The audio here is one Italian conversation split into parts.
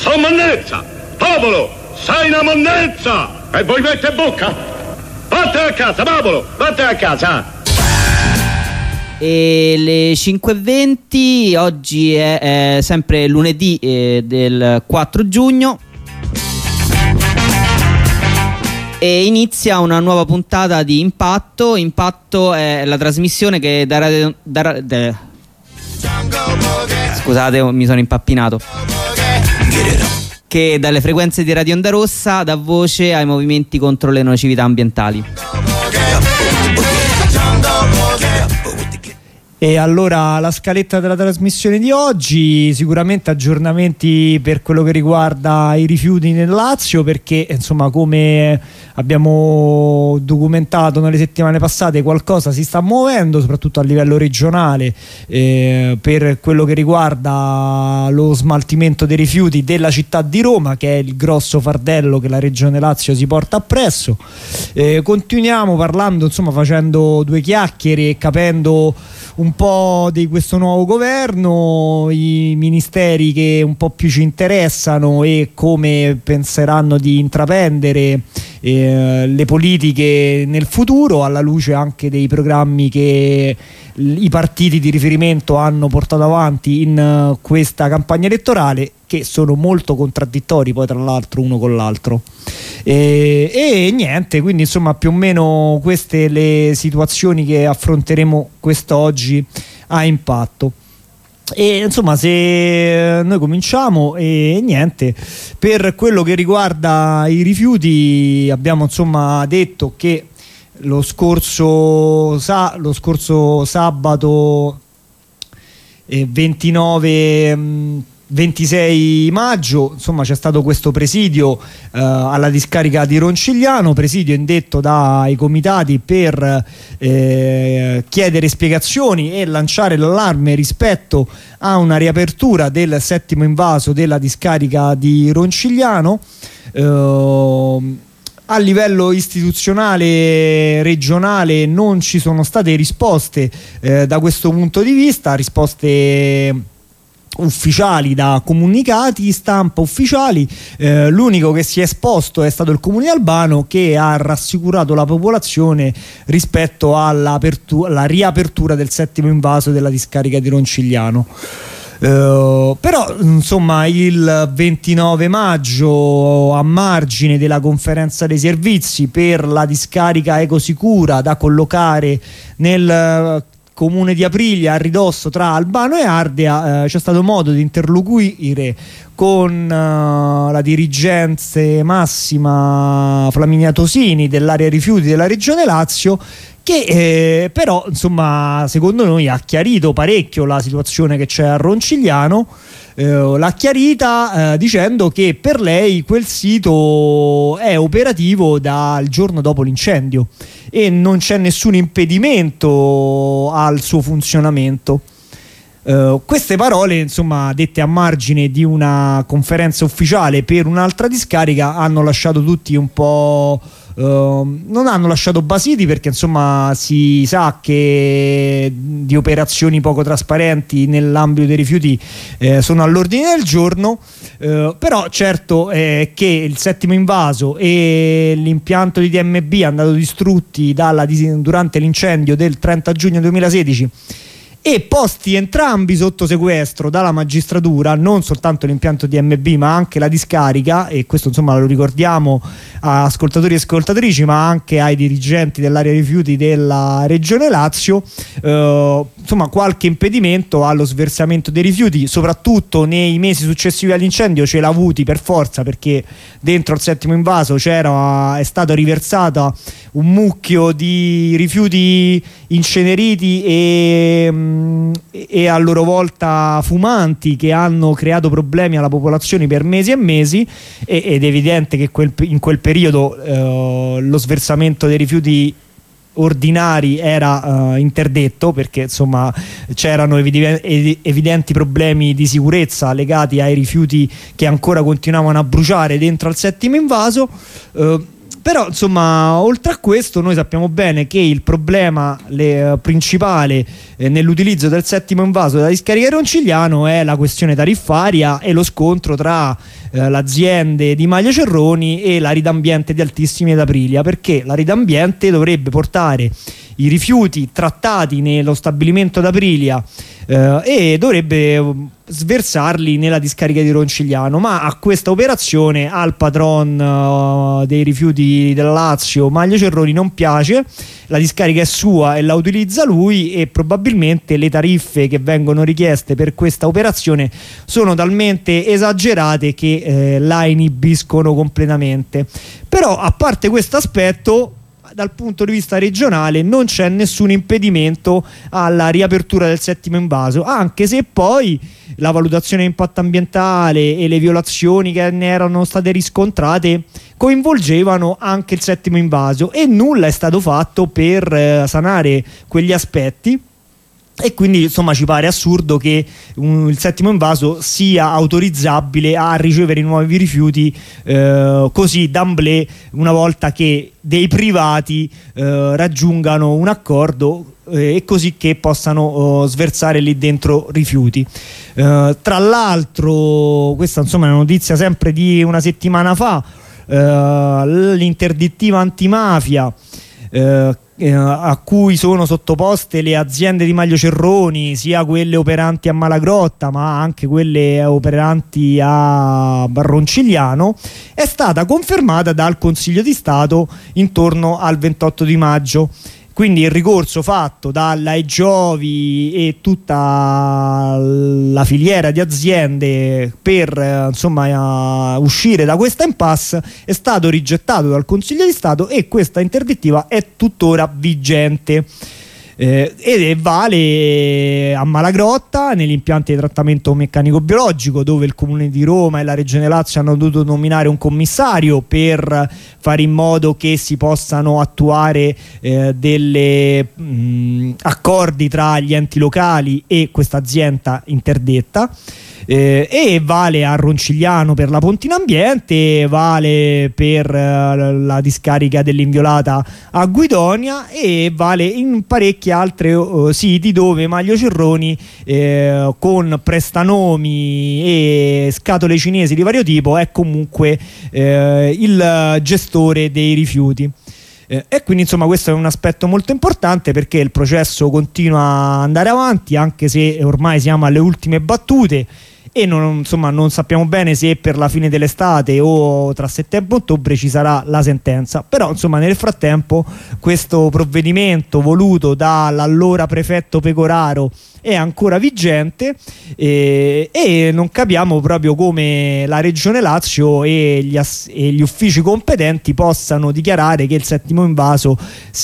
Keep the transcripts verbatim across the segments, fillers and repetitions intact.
sono monnezza! Popolo, sei una monnezza! E voi mette bocca? Vattene a casa, popolo, vattene a casa! E le cinque e venti, oggi è, è sempre lunedì eh, del quattro giugno e inizia una nuova puntata di Impatto. Impatto è la trasmissione che da radio, da, da, scusate, mi sono impappinato, che dalle frequenze di Radio Onda Rossa dà voce ai movimenti contro le nocività ambientali. E allora la scaletta della trasmissione di oggi: sicuramente aggiornamenti per quello che riguarda i rifiuti nel Lazio, perché insomma, come abbiamo documentato nelle settimane passate, qualcosa si sta muovendo soprattutto a livello regionale eh, per quello che riguarda lo smaltimento dei rifiuti della città di Roma, che è il grosso fardello che la regione Lazio si porta appresso. Eh, continuiamo parlando, insomma, facendo due chiacchiere e capendo un po' di questo nuovo governo, i ministeri che un po' più ci interessano e come penseranno di intraprendere eh, le politiche nel futuro, alla luce anche dei programmi che i partiti di riferimento hanno portato avanti in uh, questa campagna elettorale, che sono molto contraddittori poi tra l'altro uno con l'altro. E, e niente, quindi insomma più o meno queste le situazioni che affronteremo quest'oggi a Impatto. E insomma, se noi cominciamo, e niente, per quello che riguarda i rifiuti abbiamo insomma detto che lo scorso, sa, lo scorso sabato eh, ventinove ventisei maggio, insomma, c'è stato questo presidio eh, alla discarica di Roncigliano, presidio indetto dai comitati per eh, chiedere spiegazioni e lanciare l'allarme rispetto a una riapertura del settimo invaso della discarica di Roncigliano. eh, A livello istituzionale regionale non ci sono state risposte eh, da questo punto di vista, risposte ufficiali da comunicati stampa ufficiali. Eh, l'unico che si è esposto è stato il Comune di Albano, che ha rassicurato la popolazione rispetto alla riapertura del settimo invaso della discarica di Roncigliano. Uh, però insomma il ventinove maggio, a margine della conferenza dei servizi per la discarica ecosicura da collocare nel comune di Aprilia, a ridosso tra Albano e Ardea, eh, c'è stato modo di interloquire con uh, la dirigenza massima Flaminia Tosini dell'area rifiuti della regione Lazio, che eh, però insomma secondo noi ha chiarito parecchio la situazione che c'è a Roncigliano. Eh, l'ha chiarita eh, dicendo che per lei quel sito è operativo dal giorno dopo l'incendio e non c'è nessun impedimento al suo funzionamento. Uh, queste parole, insomma, dette a margine di una conferenza ufficiale per un'altra discarica, hanno lasciato tutti un po'... Uh, non hanno lasciato basiti, perché insomma si sa che di operazioni poco trasparenti nell'ambito dei rifiuti eh, sono all'ordine del giorno. Uh, però certo è che il settimo invaso e l'impianto di D M B andato distrutti dalla, durante l'incendio del trenta giugno duemilasedici e posti entrambi sotto sequestro dalla magistratura, non soltanto l'impianto D M B ma anche la discarica, e questo insomma lo ricordiamo a ascoltatori e ascoltatrici ma anche ai dirigenti dell'area rifiuti della regione Lazio. eh, insomma qualche impedimento allo sversamento dei rifiuti, soprattutto nei mesi successivi all'incendio, ce l'ha avuti per forza, perché dentro il settimo invaso c'era, è stato riversata un mucchio di rifiuti inceneriti e e a loro volta fumanti, che hanno creato problemi alla popolazione per mesi e mesi, e, ed è evidente che quel, in quel periodo eh, lo sversamento dei rifiuti ordinari era uh, interdetto, perché insomma c'erano evidenti, evidenti problemi di sicurezza legati ai rifiuti che ancora continuavano a bruciare dentro al settimo invaso. Uh, Però insomma, oltre a questo, noi sappiamo bene che il problema le, uh, principale eh, nell'utilizzo del settimo invaso della discarica di Roncigliano è la questione tariffaria e lo scontro tra eh, le aziende di Maglia Cerroni e la Ridambiente di Altissimi ed Aprilia, perché la Ridambiente dovrebbe portare i rifiuti trattati nello stabilimento d'Aprilia eh, e dovrebbe sversarli nella discarica di Roncigliano, ma a questa operazione al patron uh, dei rifiuti del Lazio, Maglia Cerroni, non piace. La discarica è sua e la utilizza lui, e probabilmente le tariffe che vengono richieste per questa operazione sono talmente esagerate che eh, la inibiscono completamente. Però, a parte questo aspetto, dal punto di vista regionale non c'è nessun impedimento alla riapertura del settimo invaso, anche se poi la valutazione di impatto ambientale e le violazioni che ne erano state riscontrate coinvolgevano anche il settimo invaso e nulla è stato fatto per eh, sanare quegli aspetti. E quindi insomma ci pare assurdo che um, il settimo invaso sia autorizzabile a ricevere nuovi rifiuti eh, così d'amblè, una volta che dei privati eh, raggiungano un accordo eh, e così che possano eh, sversare lì dentro rifiuti. Eh, tra l'altro, questa insomma è una notizia sempre di una settimana fa, eh, l'interdittiva antimafia eh, a cui sono sottoposte le aziende di Maglia Cerroni, sia quelle operanti a Malagrotta ma anche quelle operanti a Roncigliano, è stata confermata dal Consiglio di Stato intorno al ventotto di maggio. Quindi il ricorso fatto dalla Egiovi e tutta la filiera di aziende per eh, insomma uh, uscire da questa impasse è stato rigettato dal Consiglio di Stato, e questa interdittiva è tuttora vigente. Eh, ed vale a Malagrotta negli impianti di trattamento meccanico biologico, dove il Comune di Roma e la Regione Lazio hanno dovuto nominare un commissario per fare in modo che si possano attuare eh, delle mh, accordi tra gli enti locali e questa azienda interdetta. Eh, e vale a Roncigliano per la Pontina Ambiente, vale per eh, la discarica dell'Inviolata a Guidonia, e vale in parecchi altri uh, siti dove Maglia Cerroni eh, con prestanomi e scatole cinesi di vario tipo è comunque eh, il gestore dei rifiuti. Eh, e quindi insomma questo è un aspetto molto importante, perché il processo continua a andare avanti, anche se ormai siamo alle ultime battute e non, insomma, non sappiamo bene se per la fine dell'estate o tra settembre e ottobre ci sarà la sentenza. Però insomma nel frattempo questo provvedimento voluto dall'allora prefetto Pecoraro è ancora vigente, eh, e non capiamo proprio come la Regione Lazio e gli, ass- e gli uffici competenti possano dichiarare che il settimo invaso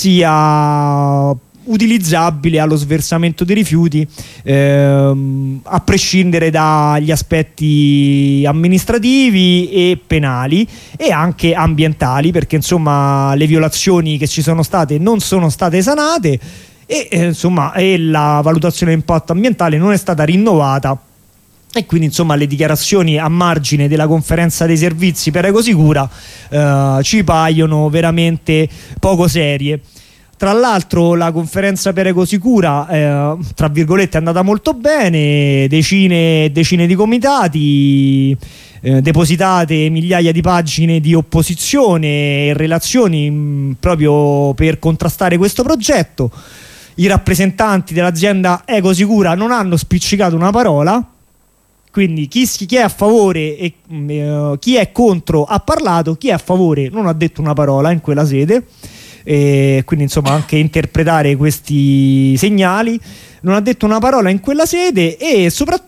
sia utilizzabile allo sversamento dei rifiuti, ehm, a prescindere dagli aspetti amministrativi e penali e anche ambientali, perché insomma le violazioni che ci sono state non sono state sanate e, eh, insomma, e la valutazione di impatto ambientale non è stata rinnovata. E quindi insomma le dichiarazioni a margine della conferenza dei servizi per Ecosicura eh, ci paiono veramente poco serie. Tra l'altro la conferenza per Ecosicura eh, tra virgolette è andata molto bene, decine e decine di comitati, eh, depositate migliaia di pagine di opposizione e relazioni mh, proprio per contrastare questo progetto. I rappresentanti dell'azienda Ecosicura non hanno spiccicato una parola, quindi chi, chi è a favore e uh, chi è contro ha parlato, chi è a favore non ha detto una parola in quella sede. E quindi insomma anche interpretare questi segnali, non ha detto una parola in quella sede, e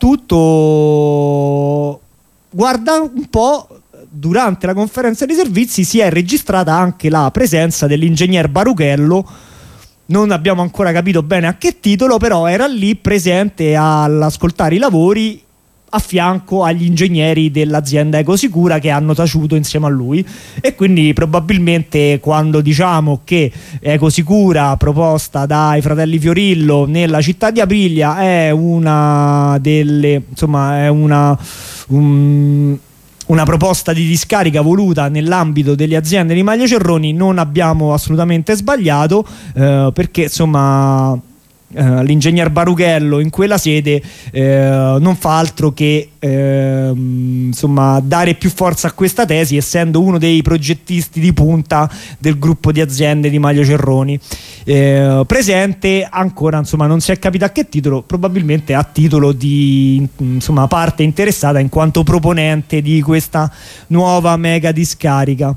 soprattutto guarda un po', durante la conferenza dei servizi si è registrata anche la presenza dell'ingegner Baruchello. Non abbiamo ancora capito bene a che titolo, però era lì presente all'ascoltare i lavori a fianco agli ingegneri dell'azienda Ecosicura che hanno taciuto insieme a lui. E quindi probabilmente quando diciamo che Ecosicura proposta dai fratelli Fiorillo nella città di Aprilia è una delle insomma è una um, una proposta di discarica voluta nell'ambito delle aziende di Maglia Cerroni, non abbiamo assolutamente sbagliato, eh, perché insomma Uh, l'ingegner Baruchello in quella sede uh, non fa altro che uh, insomma dare più forza a questa tesi, essendo uno dei progettisti di punta del gruppo di aziende di Maglia Cerroni, uh, presente ancora, insomma non si è capito a che titolo, probabilmente a titolo di insomma parte interessata in quanto proponente di questa nuova mega discarica.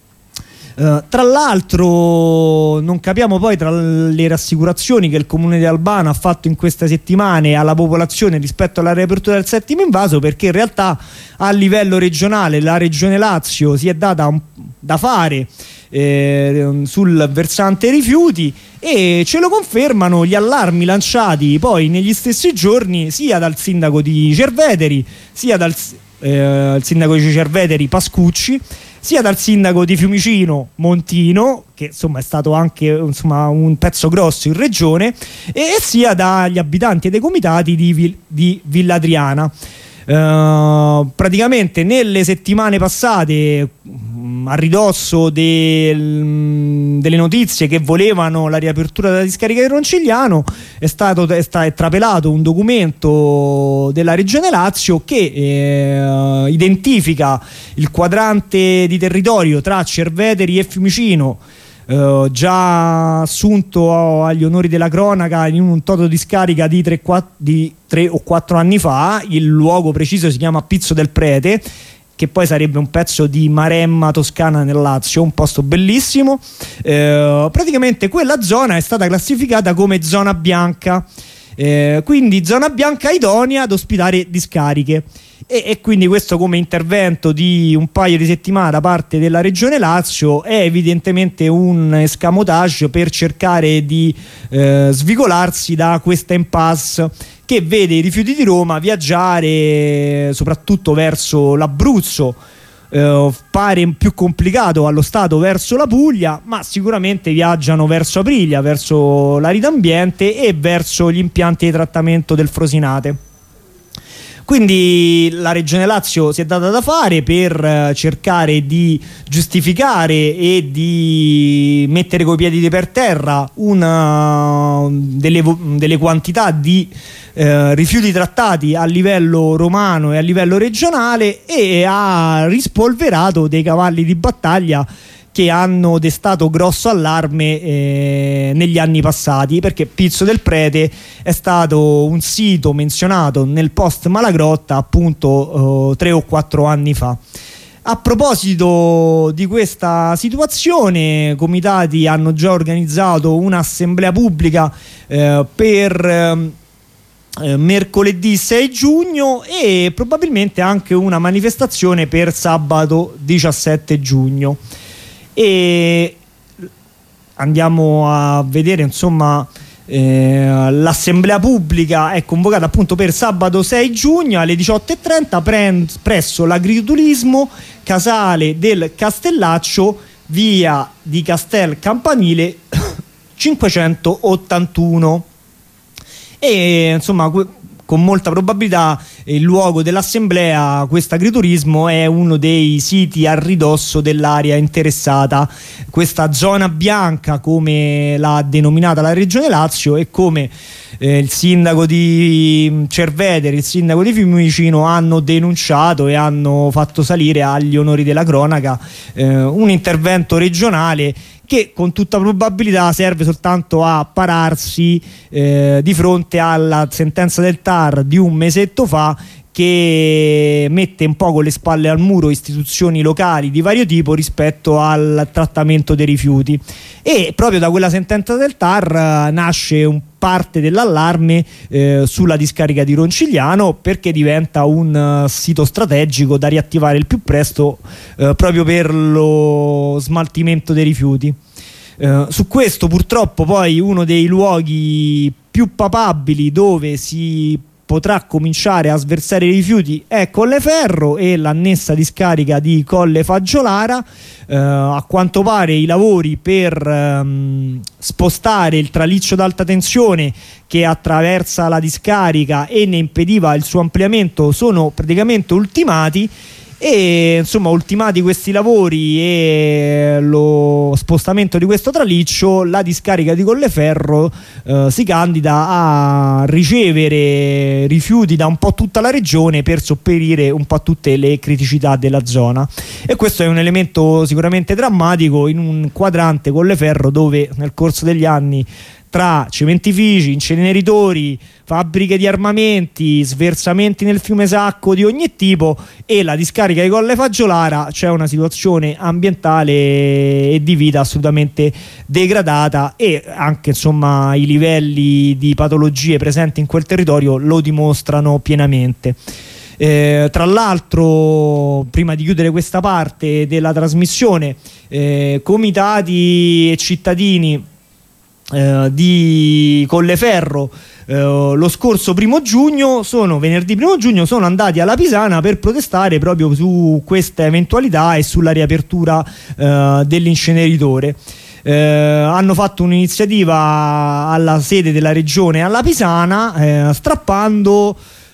Uh, tra l'altro non capiamo poi, tra le rassicurazioni che il comune di Albano ha fatto in queste settimane alla popolazione rispetto alla riapertura del settimo invaso, perché in realtà a livello regionale la regione Lazio si è data un, da fare eh, sul versante rifiuti, e ce lo confermano gli allarmi lanciati poi negli stessi giorni sia dal sindaco di Cerveteri, sia dal eh, il sindaco di Cerveteri Pascucci, sia dal sindaco di Fiumicino Montino, che insomma è stato anche insomma un pezzo grosso in regione, e sia dagli abitanti e dei comitati di, Vil- di Villa Adriana. Uh, praticamente nelle settimane passate, mh, a ridosso del, delle notizie che volevano la riapertura della discarica di Roncigliano, è stato è, sta, è trapelato un documento della Regione Lazio che eh, identifica il quadrante di territorio tra Cerveteri e Fiumicino, Uh, già assunto agli onori della cronaca in un toto di scarica di tre o quattro anni fa. Il luogo preciso si chiama Pizzo del Prete, che poi sarebbe un pezzo di Maremma toscana nel Lazio, un posto bellissimo. Uh, praticamente quella zona è stata classificata come zona bianca, uh, quindi zona bianca idonea ad ospitare discariche. E, e quindi questo, come intervento di un paio di settimane da parte della Regione Lazio, è evidentemente un escamotage per cercare di eh, svicolarsi da questa impasse che vede i rifiuti di Roma viaggiare soprattutto verso l'Abruzzo. Eh, pare più complicato allo stato verso la Puglia, ma sicuramente viaggiano verso Aprilia, verso l'Arida Ambiente e verso gli impianti di trattamento del Frosinate. Quindi la Regione Lazio si è data da fare per cercare di giustificare e di mettere coi piedi per terra una delle, delle quantità di eh, rifiuti trattati a livello romano e a livello regionale, e ha rispolverato dei cavalli di battaglia che hanno destato grosso allarme eh, negli anni passati, perché Pizzo del Prete è stato un sito menzionato nel post Malagrotta appunto eh, tre o quattro anni fa. A proposito di questa situazione, comitati hanno già organizzato un'assemblea pubblica eh, per eh, mercoledì sei giugno e probabilmente anche una manifestazione per sabato diciassette giugno. E andiamo a vedere, insomma, eh, l'assemblea pubblica è convocata appunto per sabato sei giugno alle diciotto e trenta pre- presso l'agriturismo Casale del Castellaccio, via di Castel Campanile cinquecentottantuno. E insomma, con molta probabilità il luogo dell'assemblea, questo agriturismo, è uno dei siti a ridosso dell'area interessata, questa zona bianca come l'ha denominata la Regione Lazio, e come eh, il sindaco di Cerveteri, il sindaco di Fiumicino hanno denunciato e hanno fatto salire agli onori della cronaca eh, un intervento regionale che con tutta probabilità serve soltanto a pararsi eh, di fronte alla sentenza del T A R di un mesetto fa, che mette un po' con le spalle al muro istituzioni locali di vario tipo rispetto al trattamento dei rifiuti. E proprio da quella sentenza del T A R nasce un parte dell'allarme eh, sulla discarica di Roncigliano, perché diventa un uh, sito strategico da riattivare il più presto uh, proprio per lo smaltimento dei rifiuti. Uh, su questo purtroppo poi uno dei luoghi più papabili dove si potrà cominciare a sversare i rifiuti è Colleferro e l'annessa discarica di Colle Faggiolara. Eh, a quanto pare i lavori per ehm, spostare il traliccio d'alta tensione che attraversa la discarica e ne impediva il suo ampliamento sono praticamente ultimati, E insomma, ultimati questi lavori e lo spostamento di questo traliccio, la discarica di Colleferro eh, si candida a ricevere rifiuti da un po' tutta la regione per sopperire un po' a tutte le criticità della zona, e questo è un elemento sicuramente drammatico in un quadrante Colleferro dove nel corso degli anni, tra cementifici, inceneritori, fabbriche di armamenti, sversamenti nel fiume Sacco di ogni tipo e la discarica di Colle Faggiolara, c'è una situazione ambientale e di vita assolutamente degradata, e anche insomma i livelli di patologie presenti in quel territorio lo dimostrano pienamente. Eh, tra l'altro, prima di chiudere questa parte della trasmissione, eh, comitati e cittadini Eh, di Colleferro eh, lo scorso primo giugno sono venerdì primo giugno sono andati alla Pisana per protestare proprio su questa eventualità e sulla riapertura eh, dell'inceneritore. Eh, hanno fatto un'iniziativa alla sede della regione alla Pisana, eh, strappando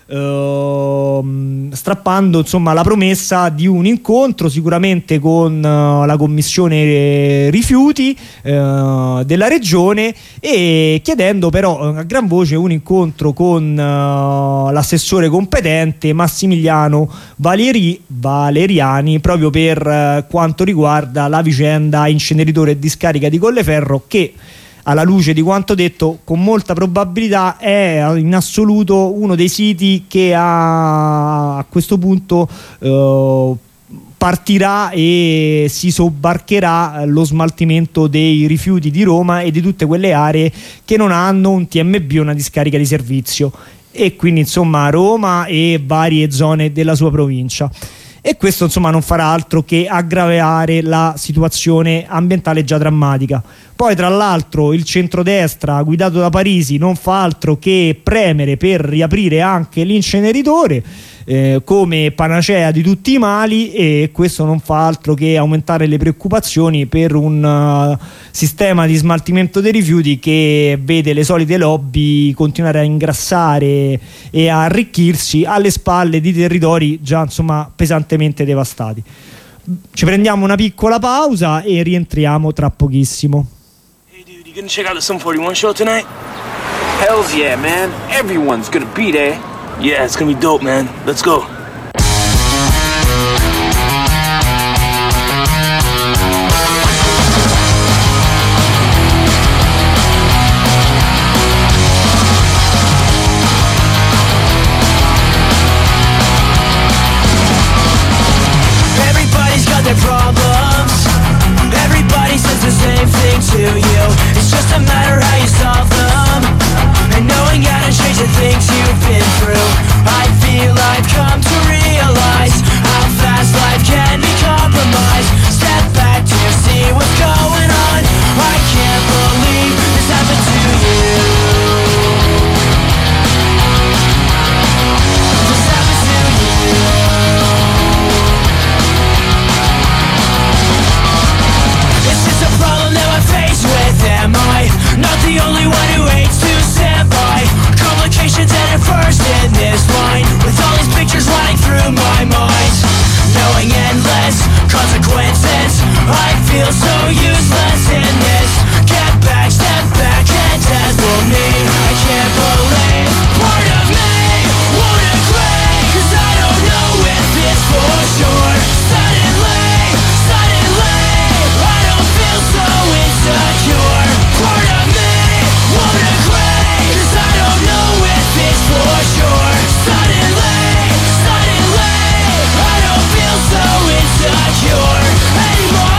Uh, strappando insomma la promessa di un incontro sicuramente con uh, la commissione rifiuti uh, della regione, e chiedendo però uh, a gran voce un incontro con uh, l'assessore competente Massimiliano Valeri, Valeriani, proprio per uh, quanto riguarda la vicenda inceneritore e discarica di Colleferro, che alla luce di quanto detto con molta probabilità è in assoluto uno dei siti che a, a questo punto eh, partirà e si sobbarcherà lo smaltimento dei rifiuti di Roma e di tutte quelle aree che non hanno un T M B, una discarica di servizio, e quindi insomma Roma e varie zone della sua provincia. E questo insomma non farà altro che aggravare la situazione ambientale già drammatica. Poi tra l'altro il centrodestra guidato da Parisi non fa altro che premere per riaprire anche l'inceneritore eh, come panacea di tutti i mali, e questo non fa altro che aumentare le preoccupazioni per un uh, sistema di smaltimento dei rifiuti che vede le solite lobby continuare a ingrassare e a arricchirsi alle spalle di territori già insomma pesantemente devastati. Ci prendiamo una piccola pausa e rientriamo tra pochissimo. Hey dude, you gonna check out the Sum forty-one show tonight? Hells yeah, man. Everyone's gonna be there. Yeah, it's gonna be dope, man. Let's go. Everybody's got their problems. Everybody says the same thing to you. It's just a matter how you solve them. And knowing how to change the things you've been through, I feel I've come to realize how fast life can be compromised. Step back to see what's going on. I can't believe this happened to you. This happened to you. Is this a problem that I face with? Am I not the only one who hates to stand by? Complications at first in this line, with all these pictures running through my mind, knowing endless consequences. I feel so useless in this. Get back, step back, and dazzle me. I can't believe part of me won't agree, 'cause I don't know if it's for sure. Suddenly, suddenly, I don't feel so insecure. Part of me won't agree, 'cause I don't know if it's for sure. Suddenly, suddenly, I don't feel so insecure anymore.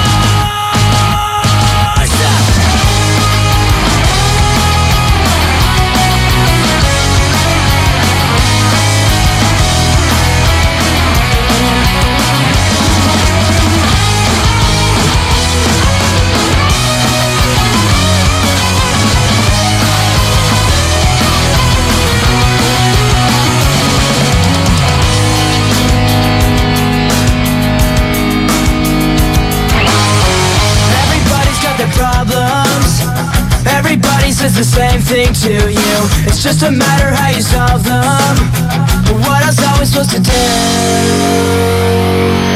Problems. Everybody says the same thing to you. It's just a matter how you solve them. But what else are we supposed to do?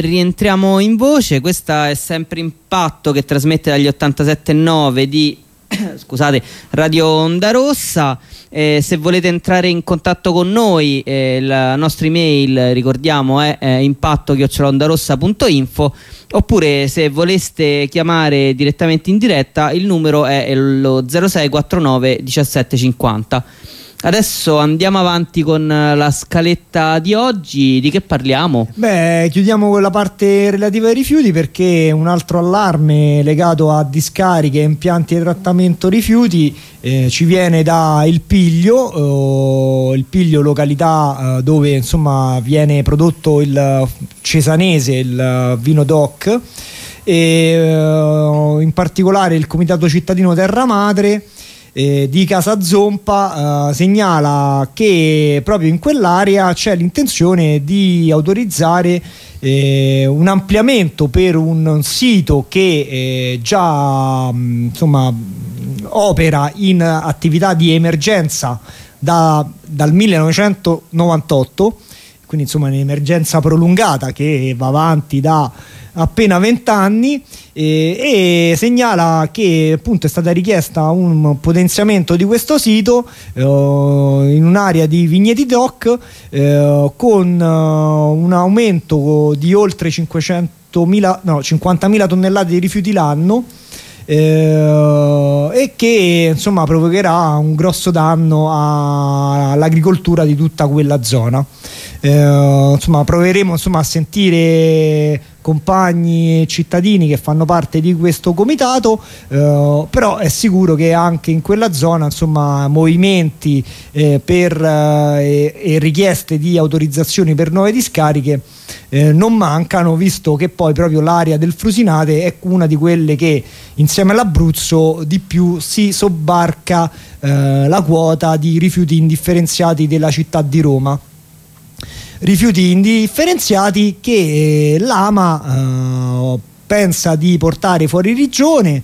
rientriamo in voce. Questa è sempre Impatto, che trasmette dagli ottantasette virgola nove di scusate, Radio Onda Rossa. Eh, se volete entrare in contatto con noi, eh, la nostra email, ricordiamo, è eh, impatto chiocciola ondarossa punto info, oppure se voleste chiamare direttamente in diretta il numero è lo zero sei quarantanove diciassette cinquanta. Adesso andiamo avanti con la scaletta di oggi. Di che parliamo? Beh, chiudiamo con la parte relativa ai rifiuti, perché un altro allarme legato a discariche e impianti di trattamento rifiuti eh, ci viene da Il Piglio, eh, Il Piglio località eh, dove insomma viene prodotto il cesanese, il vino DOC, e eh, in particolare il Comitato Cittadino Terra Madre Eh, di Casa Zompa eh, segnala che proprio in quell'area c'è l'intenzione di autorizzare eh, un ampliamento per un sito che eh, già mh, insomma opera in attività di emergenza da, dal millenovecentonovantotto, quindi insomma un'emergenza prolungata che va avanti da appena vent'anni, eh, e segnala che appunto è stata richiesta un potenziamento di questo sito eh, in un'area di vigneti DOC eh, con uh, un aumento di oltre cinquecentomila, no, cinquantamila tonnellate di rifiuti l'anno, eh, e che insomma provocherà un grosso danno a, all'agricoltura di tutta quella zona. Eh, insomma proveremo insomma a sentire compagni e cittadini che fanno parte di questo comitato, eh, però è sicuro che anche in quella zona insomma movimenti eh, per, eh, e richieste di autorizzazioni per nuove discariche eh, non mancano, visto che poi proprio l'area del Frusinate è una di quelle che insieme all'Abruzzo di più si sobbarca eh, la quota di rifiuti indifferenziati della città di Roma. Rifiuti indifferenziati che l'AMA eh, pensa di portare fuori regione.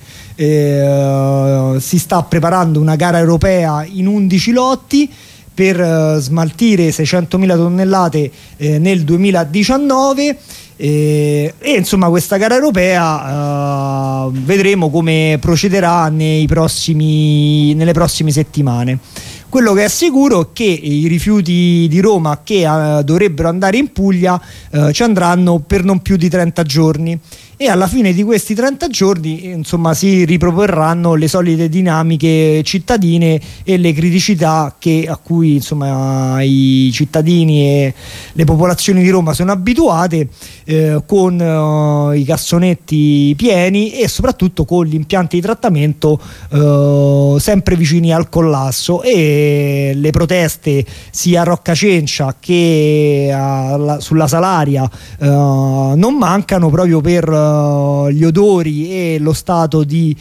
Eh, si sta preparando una gara europea in undici lotti per eh, smaltire seicentomila tonnellate eh, nel duemiladiciannove, eh, e insomma questa gara europea eh, vedremo come procederà nei prossimi, nelle prossime settimane. Quello che è sicuro è che i rifiuti di Roma che eh, dovrebbero andare in Puglia eh, ci andranno per non più di trenta giorni, e alla fine di questi trenta giorni insomma si riproporranno le solite dinamiche cittadine e le criticità che, a cui insomma i cittadini e le popolazioni di Roma sono abituate, eh, con eh, i cassonetti pieni e soprattutto con gli impianti di trattamento eh, sempre vicini al collasso, e le proteste sia a Roccacencia che a, sulla Salaria eh, non mancano, proprio per gli odori e lo stato di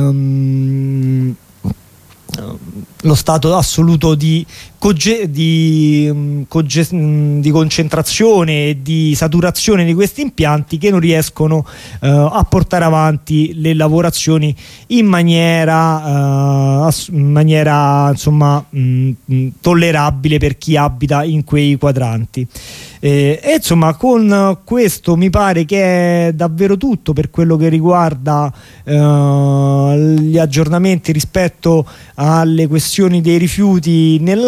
um, lo stato assoluto di, coge, di, coge, di concentrazione e di saturazione di questi impianti, che non riescono uh, a portare avanti le lavorazioni in maniera, uh, in maniera insomma mh, tollerabile per chi abita in quei quadranti. Eh, e insomma con questo mi pare che è davvero tutto per quello che riguarda eh, gli aggiornamenti rispetto alle questioni dei rifiuti nel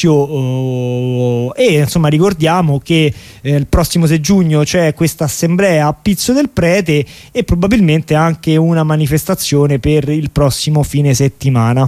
Lazio, eh, e insomma ricordiamo che eh, il prossimo sei giugno c'è questa assemblea a Pizzo del Prete e probabilmente anche una manifestazione per il prossimo fine settimana.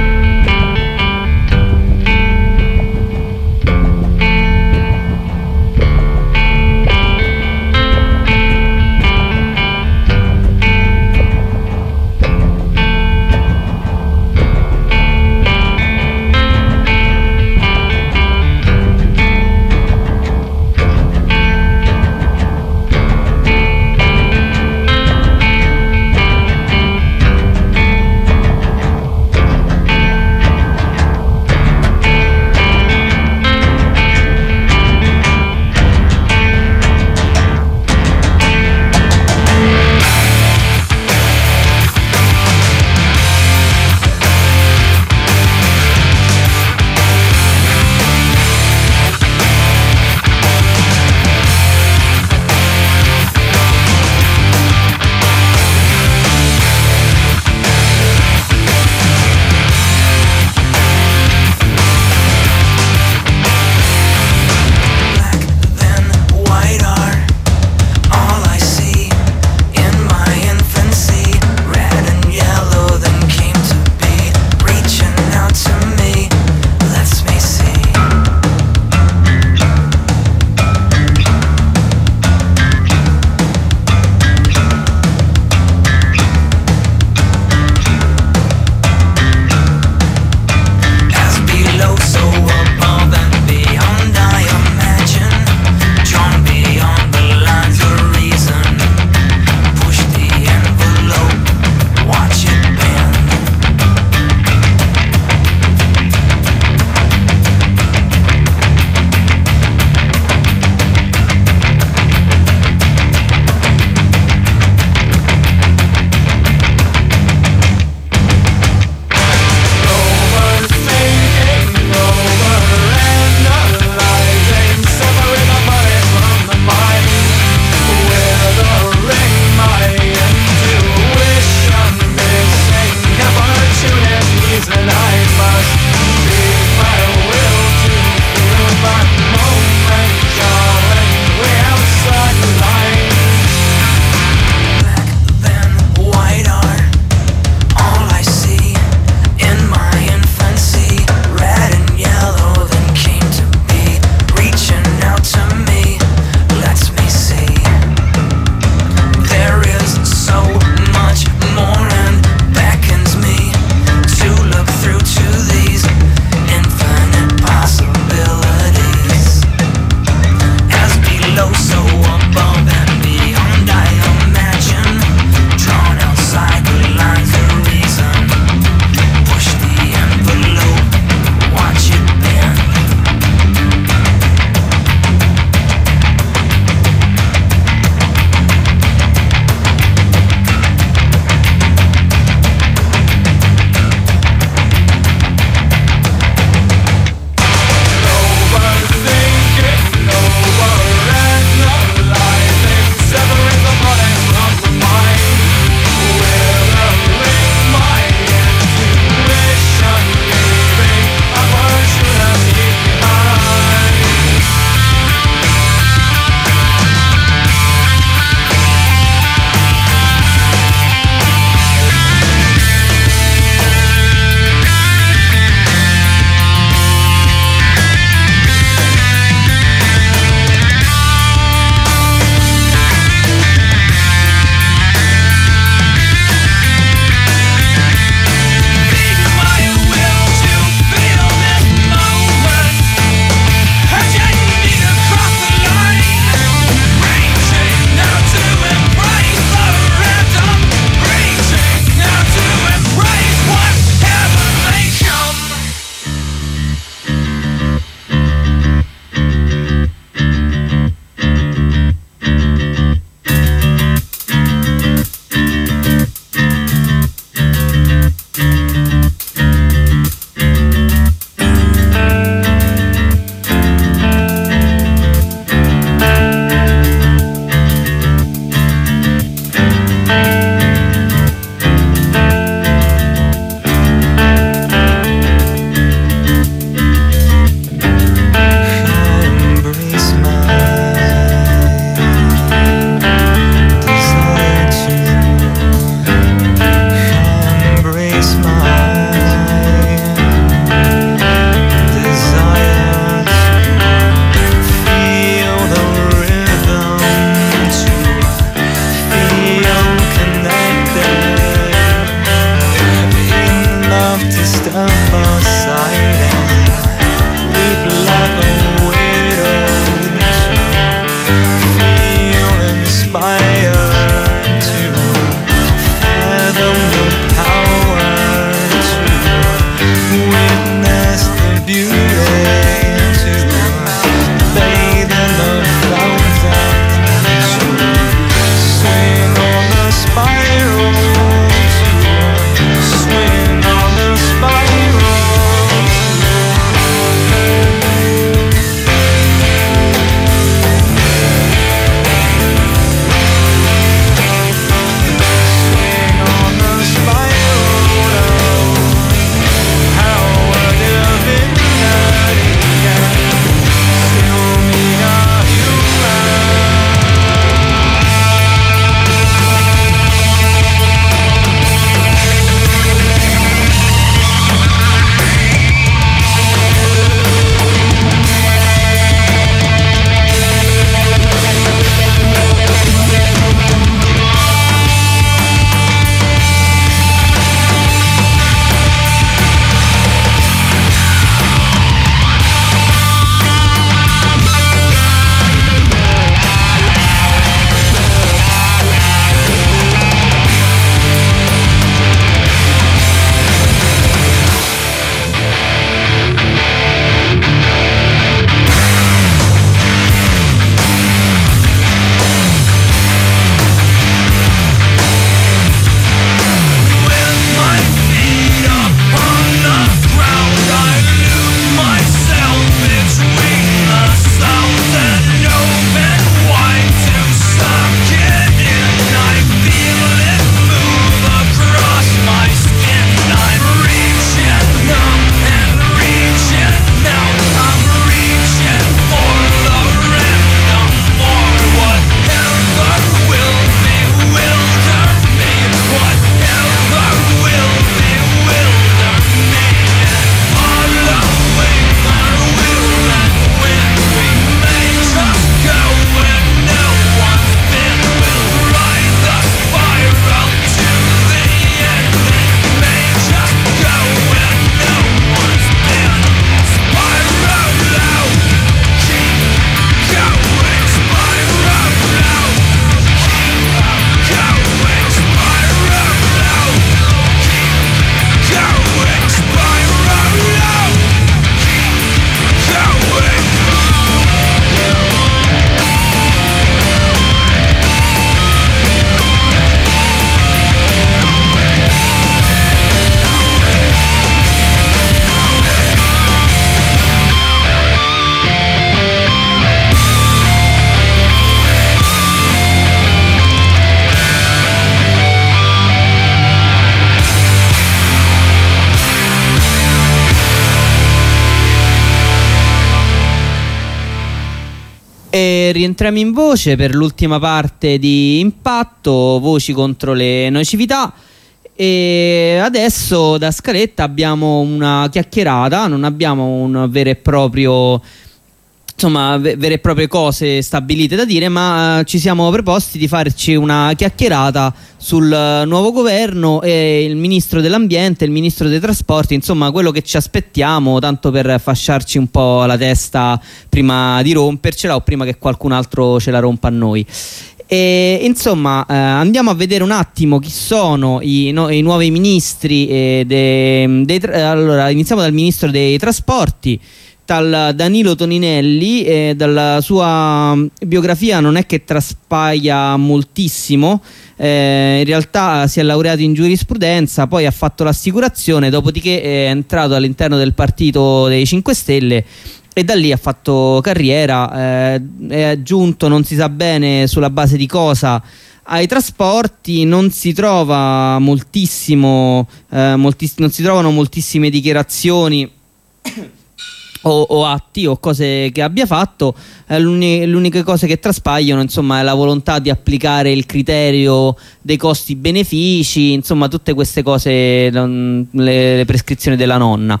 e rientriamo in voce per l'ultima parte di Impatto, voci contro le nocività. E adesso da Scaletta abbiamo una chiacchierata, non abbiamo un vero e proprio, insomma, vere e proprie cose stabilite da dire, ma ci siamo proposti di farci una chiacchierata sul nuovo governo e il ministro dell'ambiente, il ministro dei trasporti, insomma quello che ci aspettiamo, tanto per fasciarci un po' la testa prima di rompercela o prima che qualcun altro ce la rompa a noi. E, insomma, eh, andiamo a vedere un attimo chi sono i, no, i nuovi ministri. Eh, dei, dei, allora, iniziamo dal ministro dei trasporti, dal Danilo Toninelli. Eh, dalla sua biografia non è che traspaia moltissimo. Eh, in realtà si è laureato in giurisprudenza, poi ha fatto l'assicurazione, dopodiché è entrato all'interno del partito dei cinque Stelle e da lì ha fatto carriera, eh, è giunto non si sa bene sulla base di cosa ai trasporti. Non si trova moltissimo, eh, moltiss- non si trovano moltissime dichiarazioni o, o atti o cose che abbia fatto. Eh, l'uni- l'unica cosa che traspaiono, insomma, è la volontà di applicare il criterio dei costi-benefici, insomma tutte queste cose, non, le, le prescrizioni della nonna.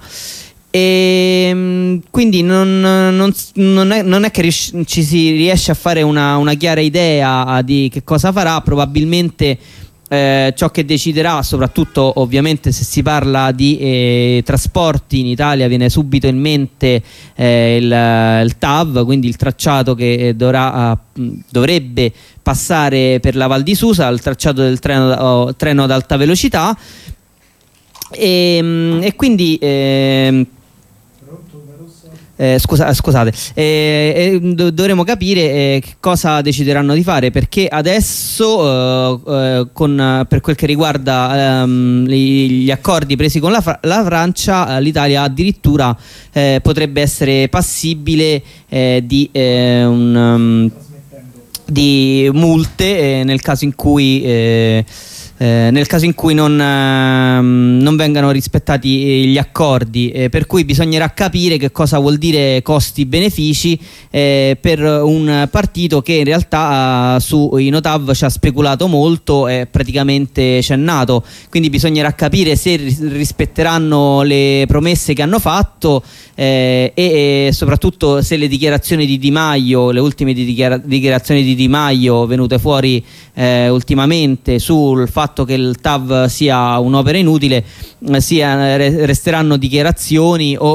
E quindi non, non, non, è, non è che ries- ci si riesce a fare una, una chiara idea di che cosa farà. Probabilmente eh, ciò che deciderà, soprattutto ovviamente se si parla di eh, trasporti in Italia, viene subito in mente eh, il, il T A V, quindi il tracciato che dovrà, uh, dovrebbe passare per la Val di Susa, il tracciato del treno, oh, treno ad alta velocità. E, e quindi eh, Eh, scusa, scusate, eh, eh, dovremo capire eh, che cosa decideranno di fare, perché adesso eh, eh, con, per quel che riguarda ehm, gli, gli accordi presi con la, Fra- la Francia, l'Italia addirittura eh, potrebbe essere passibile eh, di, eh, un, um, di multe eh, nel caso in cui eh, Eh, nel caso in cui non, eh, non vengano rispettati gli accordi, eh, per cui bisognerà capire che cosa vuol dire costi-benefici eh, per un partito che in realtà eh, sui Notav ci ha speculato molto e praticamente c'è nato. Quindi bisognerà capire se rispetteranno le promesse che hanno fatto eh, e, e soprattutto se le dichiarazioni di Di Maio, le ultime dichiara- dichiarazioni di Di Maio venute fuori eh, ultimamente sul fatto che il T A V sia un'opera inutile, eh, sia, re, resteranno dichiarazioni o,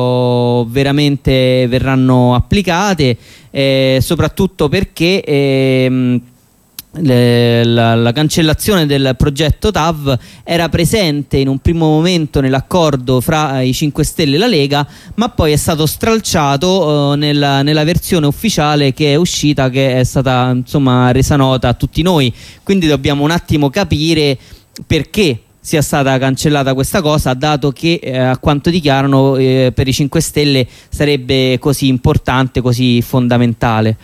o veramente verranno applicate, eh, soprattutto perché ehm, le, la, la cancellazione del progetto T A V era presente in un primo momento nell'accordo fra i cinque Stelle e la Lega, ma poi è stato stralciato eh, nella, nella versione ufficiale che è uscita, che è stata insomma resa nota a tutti noi. Quindi dobbiamo un attimo capire perché sia stata cancellata questa cosa, dato che eh, a quanto dichiarano eh, per i cinque Stelle sarebbe così importante, così fondamentale.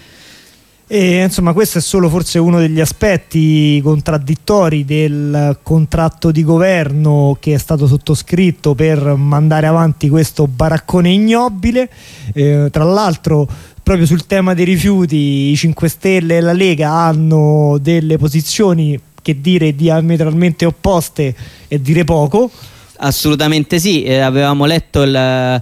E insomma questo è solo forse uno degli aspetti contraddittori del contratto di governo che è stato sottoscritto per mandare avanti questo baraccone ignobile. Eh, tra l'altro proprio sul tema dei rifiuti i cinque Stelle e la Lega hanno delle posizioni che dire diametralmente opposte e dire poco. Assolutamente sì, eh, avevamo letto il,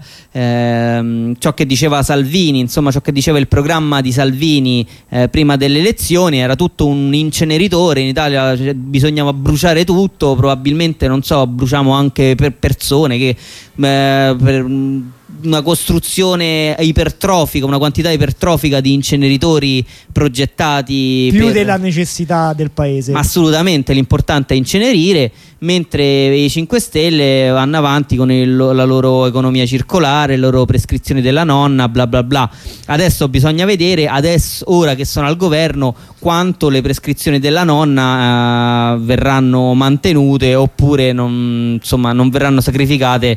ehm, ciò che diceva Salvini, insomma ciò che diceva il programma di Salvini eh, prima delle elezioni. Era tutto un inceneritore, in Italia cioè, bisognava bruciare tutto, probabilmente non so, bruciamo anche per persone che eh, per una costruzione ipertrofica, una quantità ipertrofica di inceneritori progettati più per... della necessità del paese. Assolutamente, l'importante è incenerire, mentre i cinque Stelle vanno avanti con il, la loro economia circolare, le loro prescrizioni della nonna, bla bla bla. Adesso bisogna vedere, adesso, ora che sono al governo, quanto le prescrizioni della nonna eh, verranno mantenute oppure non, insomma, non verranno sacrificate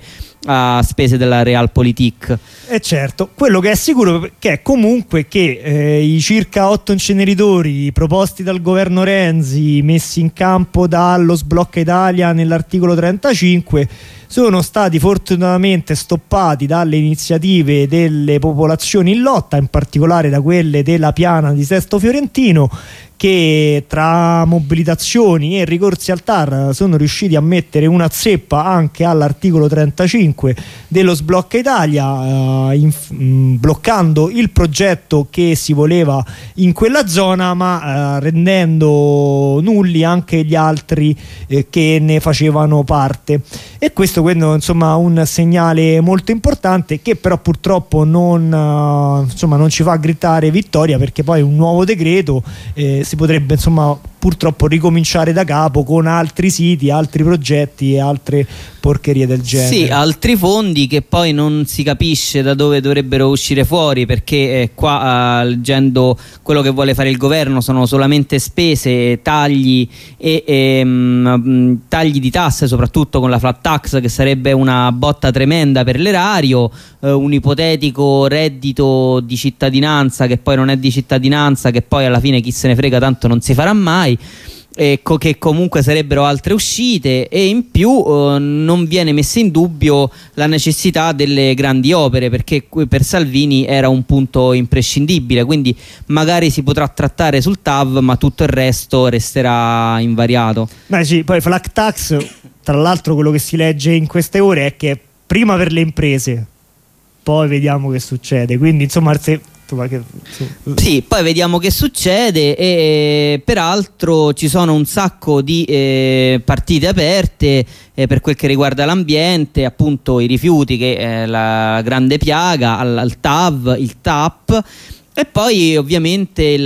a spese della Realpolitik. E certo, quello che è sicuro che è comunque che eh, i circa otto inceneritori proposti dal governo Renzi, messi in campo dallo Sblocca Italia nell'articolo trentacinque, sono stati fortunatamente stoppati dalle iniziative delle popolazioni in lotta, in particolare da quelle della Piana di Sesto Fiorentino, che tra mobilitazioni e ricorsi al T A R sono riusciti a mettere una zeppa anche all'articolo trentacinque dello Sblocca Italia, eh, in, mh, bloccando il progetto che si voleva in quella zona, ma eh, rendendo nulli anche gli altri eh, che ne facevano parte. E questo quindi, insomma, un segnale molto importante, che però purtroppo non, uh, insomma, non ci fa gridare vittoria, perché poi un nuovo decreto eh, si potrebbe, insomma, purtroppo ricominciare da capo con altri siti, altri progetti e altre porcherie del genere. Sì, altri fondi che poi non si capisce da dove dovrebbero uscire fuori, perché eh, qua eh, leggendo quello che vuole fare il governo sono solamente spese, tagli e, e mh, tagli di tasse, soprattutto con la flat tax, che sarebbe una botta tremenda per l'erario, eh, un ipotetico reddito di cittadinanza che poi non è di cittadinanza, che poi alla fine chi se ne frega, tanto non si farà mai. E co che comunque sarebbero altre uscite, e in più eh, non viene messa in dubbio la necessità delle grandi opere, perché per Salvini era un punto imprescindibile, quindi magari si potrà trattare sul T A V, ma tutto il resto resterà invariato. Beh sì, poi flat tax, tra l'altro quello che si legge in queste ore è che prima per le imprese, poi vediamo che succede, quindi insomma se sì, poi vediamo che succede. E peraltro ci sono un sacco di eh, partite aperte eh, per quel che riguarda l'ambiente, appunto i rifiuti, che è la grande piaga, al, al T A V, il T A P, e poi ovviamente il,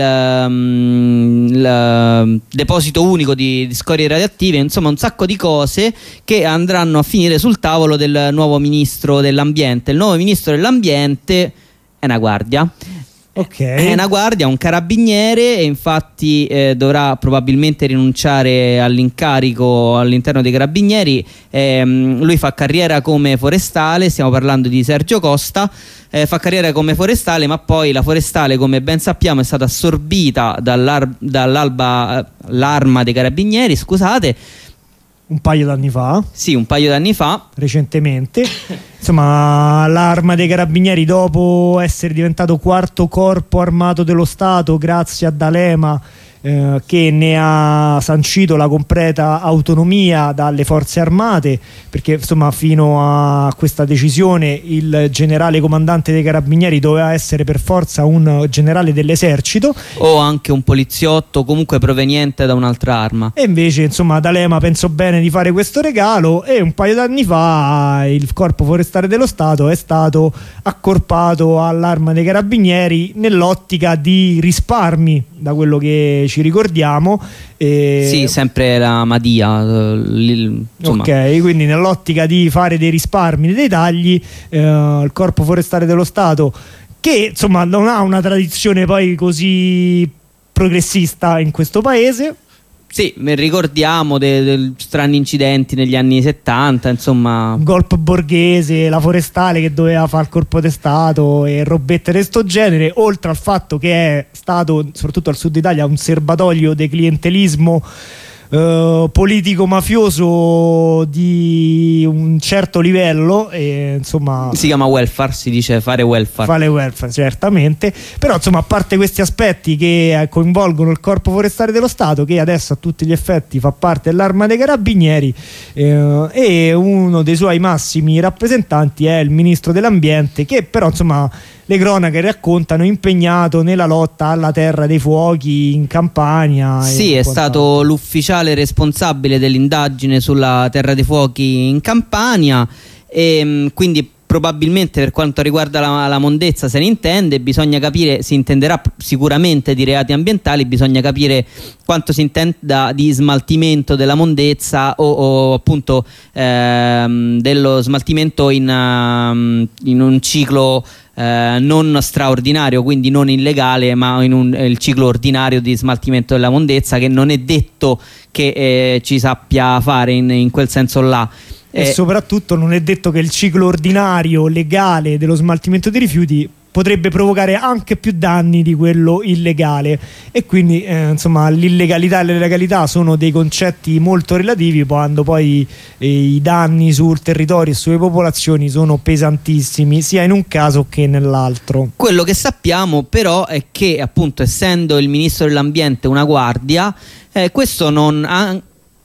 um, il deposito unico di, di scorie radioattive, insomma un sacco di cose che andranno a finire sul tavolo del nuovo ministro dell'ambiente. Il nuovo ministro dell'ambiente è una guardia. Okay. È una guardia, un carabiniere, e infatti eh, dovrà probabilmente rinunciare all'incarico all'interno dei carabinieri. Eh, lui fa carriera come forestale, stiamo parlando di Sergio Costa, eh, fa carriera come forestale, ma poi la forestale, come ben sappiamo, è stata assorbita dall'alba l'arma dei carabinieri, scusate, un paio d'anni fa. Sì, un paio d'anni fa. Recentemente. Insomma, l'Arma dei Carabinieri, dopo essere diventato quarto corpo armato dello Stato grazie a D'Alema, eh, che ne ha sancito la completa autonomia dalle forze armate, perché insomma fino a questa decisione il generale comandante dei Carabinieri doveva essere per forza un generale dell'esercito o anche un poliziotto, comunque proveniente da un'altra arma. E invece insomma D'Alema pensò bene di fare questo regalo, e un paio d'anni fa il Corpo Forestale dello Stato è stato accorpato all'Arma dei Carabinieri nell'ottica di risparmi, da quello che ci ricordiamo. E... sì, sempre la Madia, insomma. Ok, quindi nell'ottica di fare dei risparmi, dei tagli, eh, il Corpo Forestale dello Stato, che insomma non ha una tradizione poi così progressista in questo paese. Sì, ricordiamo dei, dei strani incidenti negli anni settanta, insomma. Golpe borghese, la forestale che doveva fare il corpo di Stato e robette di sto genere, oltre al fatto che è stato, soprattutto al sud Italia, un serbatoio di clientelismo Uh, politico mafioso di un certo livello, e insomma si chiama welfare, si dice fare welfare. Fare welfare, certamente. Però insomma, a parte questi aspetti che coinvolgono il Corpo Forestale dello Stato, che adesso a tutti gli effetti fa parte dell'Arma dei Carabinieri, eh, e uno dei suoi massimi rappresentanti è il ministro dell'ambiente, che però insomma le cronache raccontano impegnato nella lotta alla terra dei fuochi in Campania. Sì, è stato l'ufficiale responsabile dell'indagine sulla terra dei fuochi in Campania, e quindi probabilmente per quanto riguarda la, la mondezza se ne intende. Bisogna capire, si intenderà sicuramente di reati ambientali, bisogna capire quanto si intenda di smaltimento della mondezza o, o appunto ehm, dello smaltimento in, um, in un ciclo Eh, non straordinario, quindi non illegale, ma in un, il ciclo ordinario di smaltimento della mondezza, che non è detto che eh, ci sappia fare in, in quel senso là. E Eh, soprattutto non è detto che il ciclo ordinario legale dello smaltimento dei rifiuti potrebbe provocare anche più danni di quello illegale, e quindi eh, insomma l'illegalità e la legalità sono dei concetti molto relativi, quando poi eh, i danni sul territorio e sulle popolazioni sono pesantissimi sia in un caso che nell'altro. Quello che sappiamo però è che, appunto, essendo il ministro dell'ambiente una guardia, eh, questo non ha,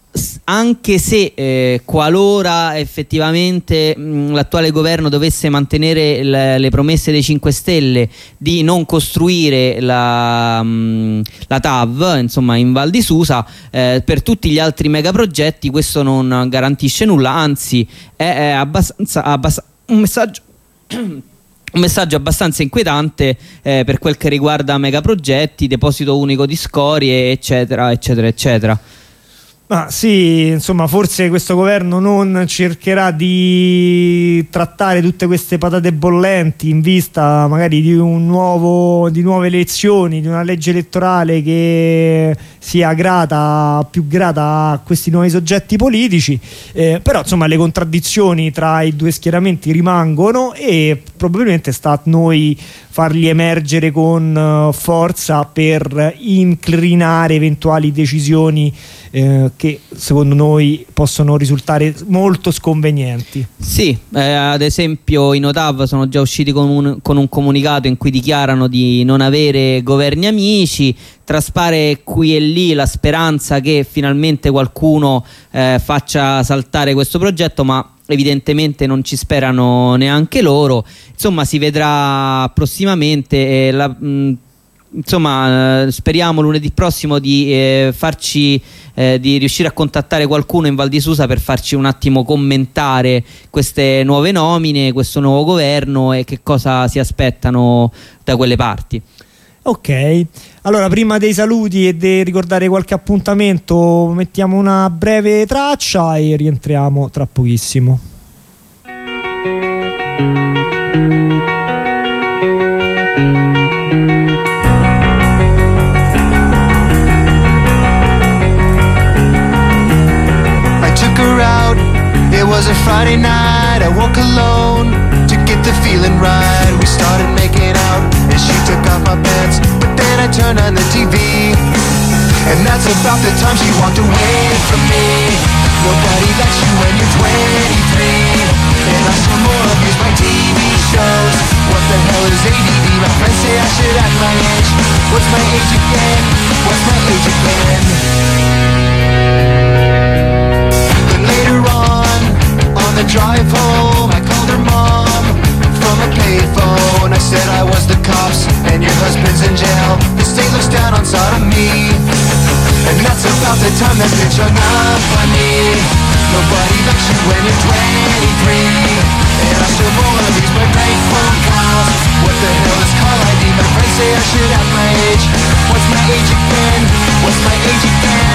anche se eh, qualora effettivamente mh, l'attuale governo dovesse mantenere le, le promesse dei cinque Stelle di non costruire la, mh, la T A V, insomma, in Val di Susa, eh, per tutti gli altri megaprogetti questo non garantisce nulla, anzi è, è abbastanza, abbast- un messaggio un messaggio abbastanza inquietante eh, per quel che riguarda megaprogetti, deposito unico di scorie, eccetera eccetera eccetera. Ma sì, insomma, forse questo governo non cercherà di trattare tutte queste patate bollenti in vista magari di un nuovo, di nuove elezioni, di una legge elettorale che sia grata, più grata a questi nuovi soggetti politici, eh, però insomma le contraddizioni tra i due schieramenti rimangono e probabilmente sta a noi farli emergere con uh, forza per incrinare eventuali decisioni eh, che secondo noi possono risultare molto sconvenienti. Sì, eh, ad esempio i Notav sono già usciti con un, con un comunicato in cui dichiarano di non avere governi amici. Traspare qui e lì la speranza che finalmente qualcuno eh, faccia saltare questo progetto, ma evidentemente non ci sperano neanche loro. Insomma, si vedrà prossimamente. Eh, la, mh, insomma, eh, speriamo lunedì prossimo di eh, farci eh, di riuscire a contattare qualcuno in Val di Susa per farci un attimo commentare queste nuove nomine, questo nuovo governo e che cosa si aspettano da quelle parti. Ok, allora prima dei saluti e di ricordare qualche appuntamento mettiamo una breve traccia e rientriamo tra pochissimo. I took her out, it was a Friday night, I woke alone to get the feeling right. We started making out and she took off my pants, but then I turned on the T V, and that's about the time she walked away from me. Nobody likes you when you're twenty-three, and I still more abuse my T V shows. What the hell is A D D? My friends say I should act my age. What's my age again? What's my age again? Then later on, on the drive home, I called her mom from a payphone. I said I was the cops and your husband's in jail. The state looks down on sodomy, and that's about the time that bitch hung up on me. Nobody likes you when you're twenty-three, and I still wanna use my bank phone calls. What the hell is call I D? My friends say I should have my age. What's my age again? What's my age again?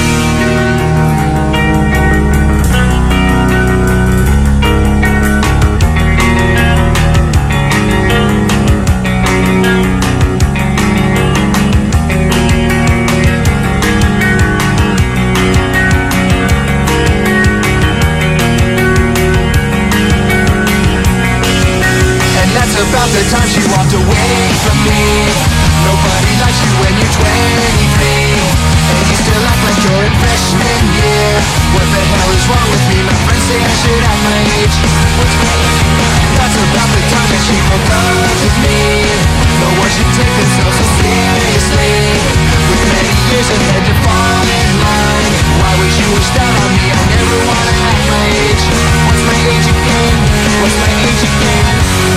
About the time she walked away from me. Nobody likes you when you're twenty-three, and you still act like you're in freshman year. What the hell is wrong with me? My friends say I should act my age. What's my age? That's about the time that she broke up with me. No one should take themselves so seriously, with many years ahead to fall in line. Why would you wish that on me? I never wanna act my age. What's my age again? What's my age again?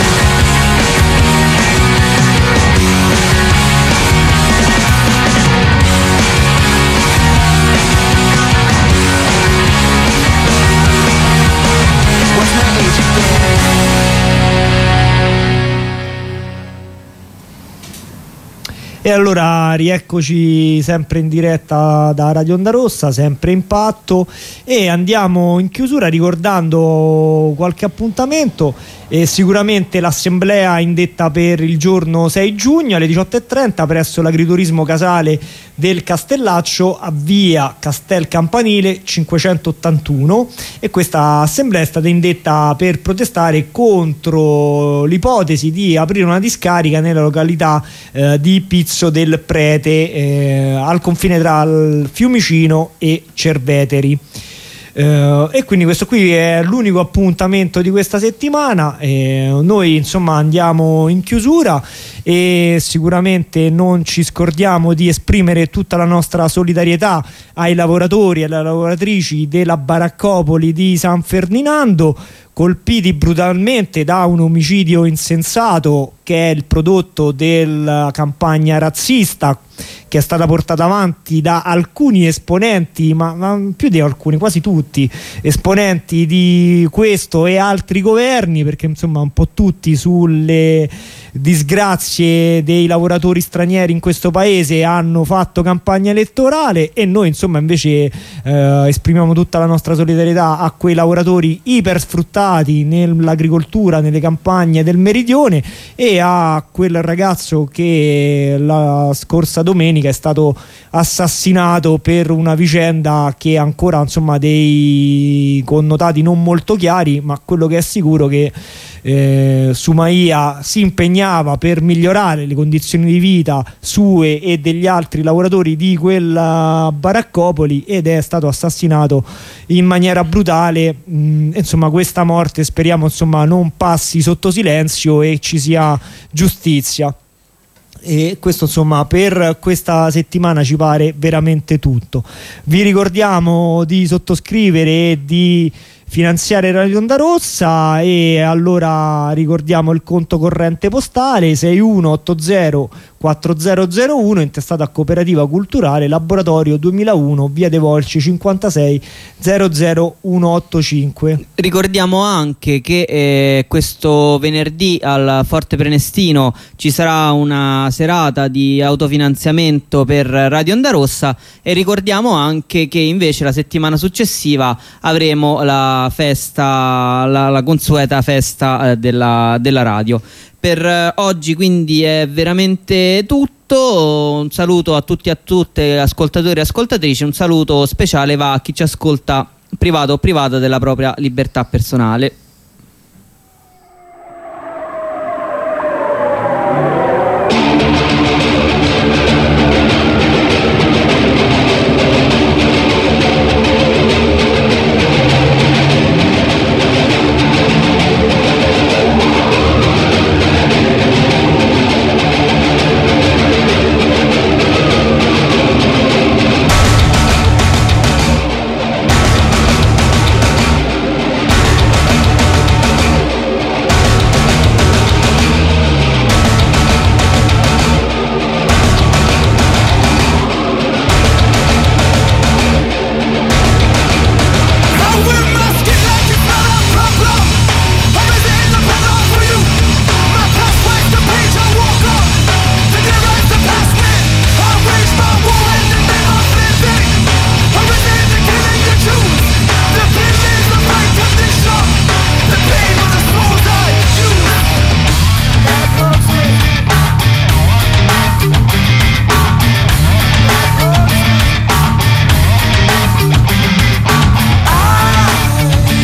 What's my age again? E allora rieccoci sempre in diretta da Radio Onda Rossa, sempre Impatto, e andiamo in chiusura ricordando qualche appuntamento. E sicuramente l'assemblea indetta per il giorno sei giugno alle diciotto e trenta presso l'agriturismo casale del Castellaccio a via Castel Campanile cinquecentottantuno, e questa assemblea è stata indetta per protestare contro l'ipotesi di aprire una discarica nella località eh, di Pizzo del Prete, eh, al confine tra il Fiumicino e Cerveteri. Uh, e quindi questo qui è l'unico appuntamento di questa settimana. Uh, noi insomma andiamo in chiusura e sicuramente non ci scordiamo di esprimere tutta la nostra solidarietà ai lavoratori e alle lavoratrici della baraccopoli di San Ferdinando, colpiti brutalmente da un omicidio insensato che è il prodotto della campagna razzista che è stata portata avanti da alcuni esponenti, ma, ma più di alcuni, quasi tutti esponenti di questo e altri governi, perché insomma un po' tutti sulle disgrazie dei lavoratori stranieri in questo paese hanno fatto campagna elettorale, e noi insomma invece eh, esprimiamo tutta la nostra solidarietà a quei lavoratori ipersfruttati nell'agricoltura, nelle campagne del meridione, e a quel ragazzo che la scorsa domenica è stato assassinato per una vicenda che ha ancora insomma dei connotati non molto chiari, ma quello che è sicuro che eh, Soumaia si impegnava per migliorare le condizioni di vita sue e degli altri lavoratori di quella baraccopoli, ed è stato assassinato in maniera brutale. Mm, insomma questa morte speriamo insomma non passi sotto silenzio e ci sia giustizia. E questo insomma per questa settimana ci pare veramente tutto. Vi ricordiamo di sottoscrivere e di finanziare Radio Onda Rossa, e allora ricordiamo il conto corrente postale sei uno otto zero quattro zero zero uno, intestato a Cooperativa Culturale Laboratorio duemilauno, via De Volci cinquantasei zero zero uno otto cinque. Ricordiamo anche che eh, questo venerdì al Forte Prenestino ci sarà una serata di autofinanziamento per Radio Onda Rossa, e ricordiamo anche che invece la settimana successiva avremo la festa, la, la consueta festa eh, della, della radio. Per eh, oggi quindi è veramente tutto. Un saluto a tutti e a tutte, ascoltatori e ascoltatrici. Un saluto speciale va a chi ci ascolta privato o privata della propria libertà personale.